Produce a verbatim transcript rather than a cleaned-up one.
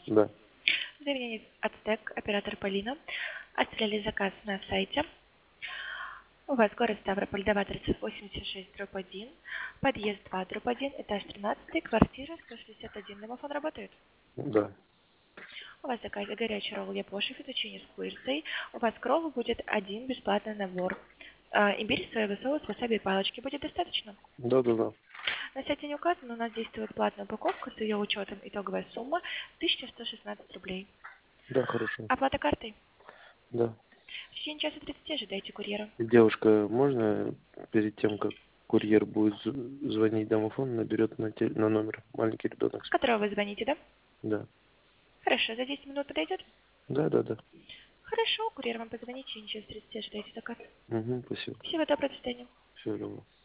Да. Заведение «Ацтек», оператор Полина. Оставляли заказ на сайте. У вас город Ставрополь, дома тридцать восемьдесят шесть, дробь один, подъезд два, дробь один, этаж тринадцатый, квартира сто шестьдесят один. Домофон работает? Да. У вас заказе горячий ролл япоши, фетучини с курицей. У вас к роллу будет один бесплатный набор. А, имбирь, соевый соус, васаби и палочки. Будет достаточно? Да, да, да. На сайте не указано, у нас действует платная упаковка с ее учетом. Итоговая сумма тысяча сто шестнадцать рублей. Да, хорошо. Оплата картой? Да. В течение часа тридцати ожидайте курьера. Девушка, можно перед тем, как курьер будет з- звонить домофон, наберет на, те- на номер маленький ребенок С спит? которого вы звоните, да? Да. Хорошо, за десять минут подойдет? Да, да, да. Хорошо, курьер вам позвонит, в течение часа тридцати ожидайте заказ. Угу, спасибо. Всего доброго, до свидания. Всего доброго.